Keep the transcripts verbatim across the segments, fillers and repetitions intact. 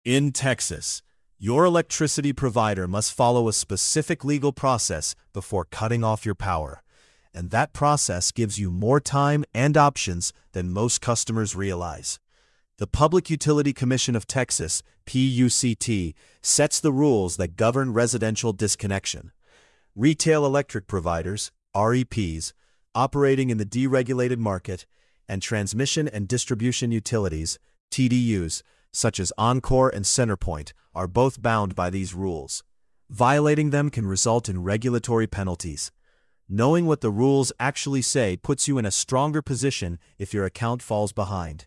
In Texas, your electricity provider must follow a specific legal process before cutting off your power, and that process gives you more time and options than most customers realize. The Public Utility Commission of Texas, P U C T, sets the rules that govern residential disconnection. Retail electric providers, R E Ps, operating in the deregulated market, and transmission and distribution utilities, T D Us, such as Oncor and CenterPoint, are both bound by these rules. Violating them can result in regulatory penalties. Knowing what the rules actually say puts you in a stronger position if your account falls behind.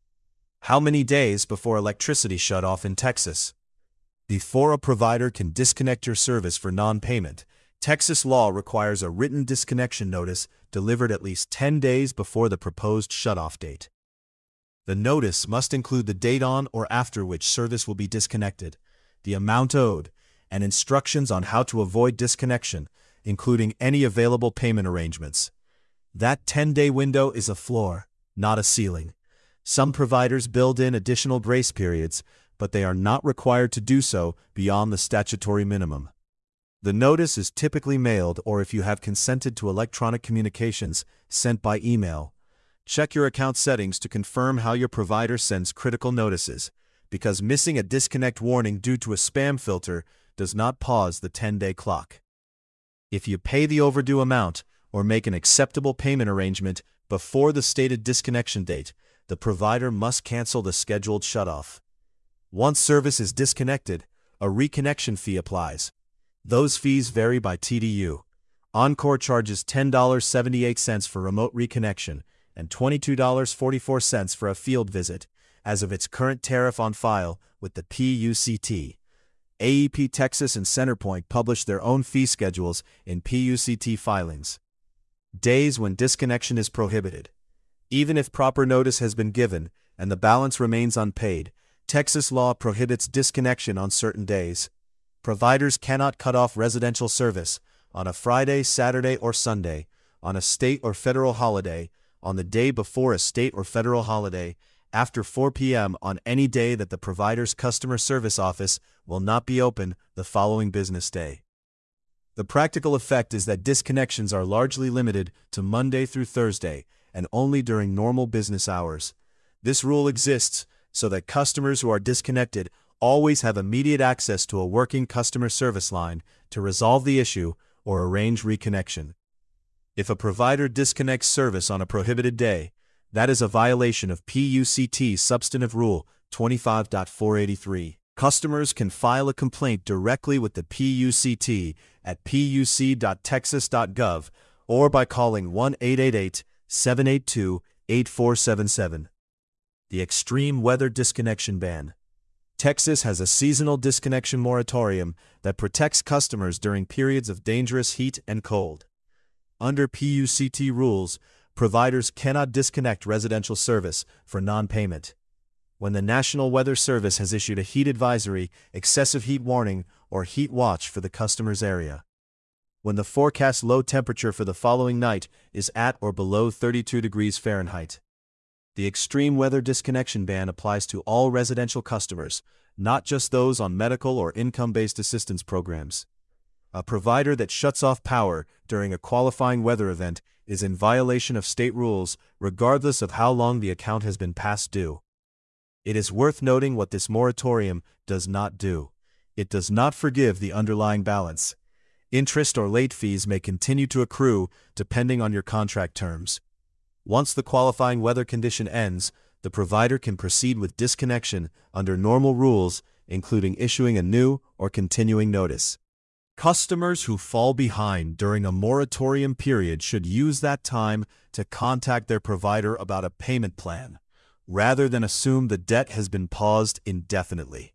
How many days before electricity shut-off in Texas? Before a provider can disconnect your service for non-payment, Texas law requires a written disconnection notice delivered at least ten days before the proposed shut-off date. The notice must include the date on or after which service will be disconnected, the amount owed, and instructions on how to avoid disconnection, including any available payment arrangements. That ten-day window is a floor, not a ceiling. Some providers build in additional grace periods, but they are not required to do so beyond the statutory minimum. The notice is typically mailed, or if you have consented to electronic communications, sent by email. Check your account settings to confirm how your provider sends critical notices, because missing a disconnect warning due to a spam filter does not pause the ten-day clock. If you pay the overdue amount or make an acceptable payment arrangement before the stated disconnection date, the provider must cancel the scheduled shutoff. Once service is disconnected, a reconnection fee applies. Those fees vary by T D U. Oncor charges ten dollars and seventy-eight cents for remote reconnection and twenty-two dollars and forty-four cents for a field visit, as of its current tariff on file with the P U C T. A E P Texas and CenterPoint publish their own fee schedules in P U C T filings. Days when disconnection is prohibited. Even if proper notice has been given and the balance remains unpaid, Texas law prohibits disconnection on certain days. Providers cannot cut off residential service on a Friday, Saturday, or Sunday, on a state or federal holiday, on the day before a state or federal holiday, after four p m on any day that the provider's customer service office will not be open the following business day. The practical effect is that disconnections are largely limited to Monday through Thursday, and only during normal business hours. This rule exists so that customers who are disconnected always have immediate access to a working customer service line to resolve the issue or arrange reconnection. If a provider disconnects service on a prohibited day, that is a violation of P U C T Substantive Rule twenty-five point four eighty-three. Customers can file a complaint directly with the P U C T at P U C dot texas dot gov or by calling one eight eight eight, seven eight two, eight four seven seven. The Extreme Weather Disconnection Ban. Texas has a seasonal disconnection moratorium that protects customers during periods of dangerous heat and cold. Under P U C T rules, providers cannot disconnect residential service for non-payment. When the National Weather Service has issued a heat advisory, excessive heat warning, or heat watch for the customer's area. When the forecast low temperature for the following night is at or below thirty-two degrees Fahrenheit. The Extreme Weather Disconnection Ban applies to all residential customers, not just those on medical or income-based assistance programs. A provider that shuts off power during a qualifying weather event is in violation of state rules, regardless of how long the account has been past due. It is worth noting what this moratorium does not do. It does not forgive the underlying balance. Interest or late fees may continue to accrue depending on your contract terms. Once the qualifying weather condition ends, the provider can proceed with disconnection under normal rules, including issuing a new or continuing notice. Customers who fall behind during a moratorium period should use that time to contact their provider about a payment plan, rather than assume the debt has been paused indefinitely.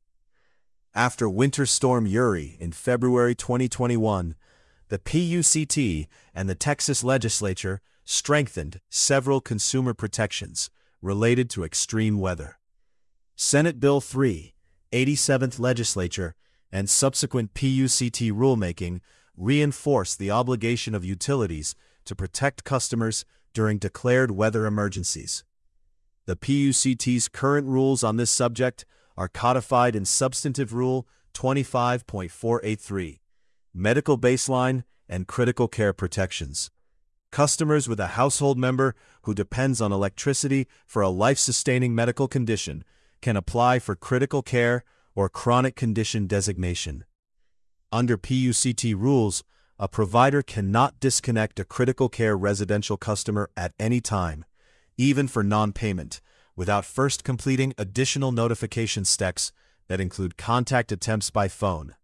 After Winter Storm Uri in February twenty twenty-one, the P U C T and the Texas legislature strengthened several consumer protections related to extreme weather. Senate Bill three, eighty-seventh Legislature, and subsequent P U C T rulemaking reinforced the obligation of utilities to protect customers during declared weather emergencies. The P U C T's current rules on this subject are codified in Substantive Rule twenty-five point four eight three, Medical Baseline and Critical Care Protections. Customers with a household member who depends on electricity for a life-sustaining medical condition can apply for critical care or chronic condition designation. Under P U C T rules, a provider cannot disconnect a critical care residential customer at any time, even for non-payment, without first completing additional notification steps that include contact attempts by phone.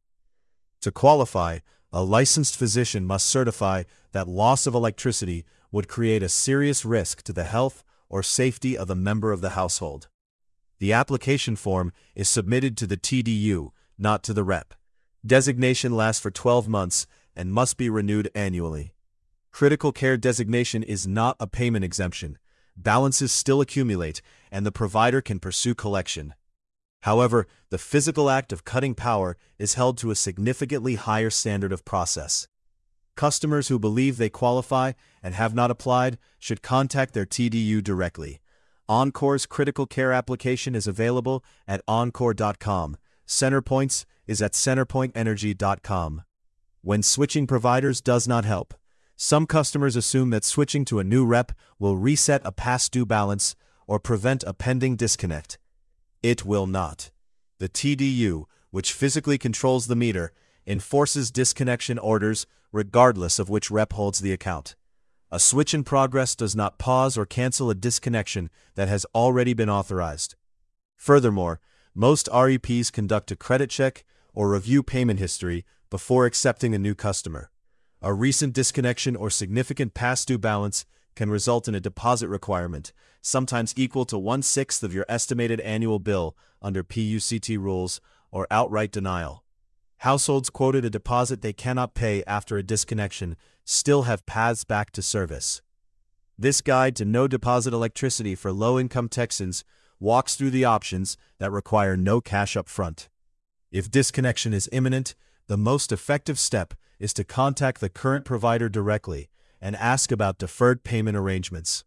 To qualify, a licensed physician must certify that loss of electricity would create a serious risk to the health or safety of a member of the household. The application form is submitted to the T D U, not to the rep. Designation lasts for twelve months and must be renewed annually. Critical care designation is not a payment exemption. Balances still accumulate, and the provider can pursue collection. However, the physical act of cutting power is held to a significantly higher standard of process. Customers who believe they qualify and have not applied should contact their T D U directly. Encore's critical care application is available at encore dot com. Centerpoint's is at centerpoint energy dot com. When switching providers does not help, some customers assume that switching to a new rep will reset a past due balance or prevent a pending disconnect. It will not. The T D U, which physically controls the meter, enforces disconnection orders regardless of which rep holds the account. A switch in progress does not pause or cancel a disconnection that has already been authorized. Furthermore, most R E Ps conduct a credit check or review payment history before accepting a new customer. A recent disconnection or significant past due balance can result in a deposit requirement, sometimes equal to one-sixth of your estimated annual bill under P U C T rules, or outright denial. Households quoted a deposit they cannot pay after a disconnection still have paths back to service. This guide to no-deposit electricity for low-income Texans walks through the options that require no cash up front. If disconnection is imminent, the most effective step is to contact the current provider directly and ask about deferred payment arrangements.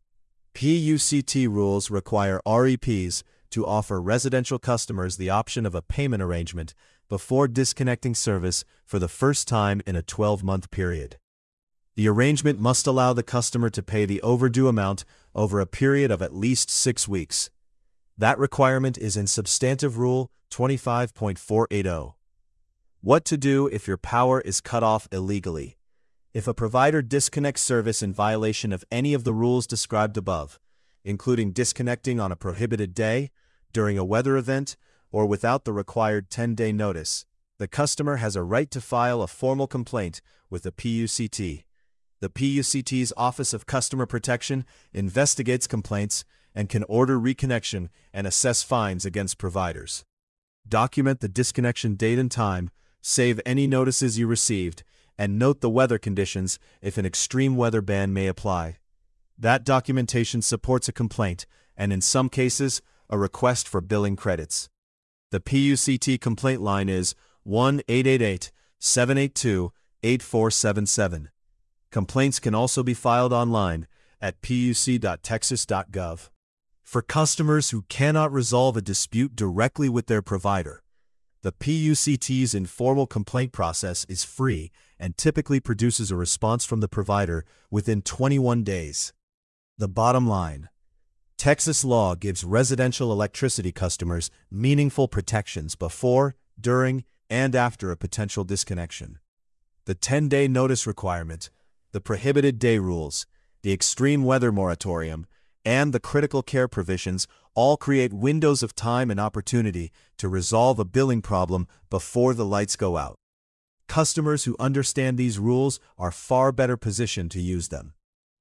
P U C T rules require R E Ps to offer residential customers the option of a payment arrangement before disconnecting service for the first time in a twelve-month period. The arrangement must allow the customer to pay the overdue amount over a period of at least six weeks. That requirement is in Substantive Rule twenty-five point four eight zero. What to do if your power is cut off illegally. If a provider disconnects service in violation of any of the rules described above, including disconnecting on a prohibited day, during a weather event, or without the required ten-day notice, the customer has a right to file a formal complaint with the P U C T. The P U C T's Office of Customer Protection investigates complaints and can order reconnection and assess fines against providers. Document the disconnection date and time, save any notices you received, and note the weather conditions if an extreme weather ban may apply. That documentation supports a complaint and, in some cases, a request for billing credits. The P U C T complaint line is one eight eight eight, seven eight two, eight four seven seven. Complaints can also be filed online at P U C dot texas dot gov. For customers who cannot resolve a dispute directly with their provider, the P U C T's informal complaint process is free and typically produces a response from the provider within twenty-one days. The bottom line: Texas law gives residential electricity customers meaningful protections before, during, and after a potential disconnection. The ten-day notice requirement, the prohibited day rules, the extreme weather moratorium, and the critical care provisions all create windows of time and opportunity to resolve a billing problem before the lights go out. Customers who understand these rules are far better positioned to use them.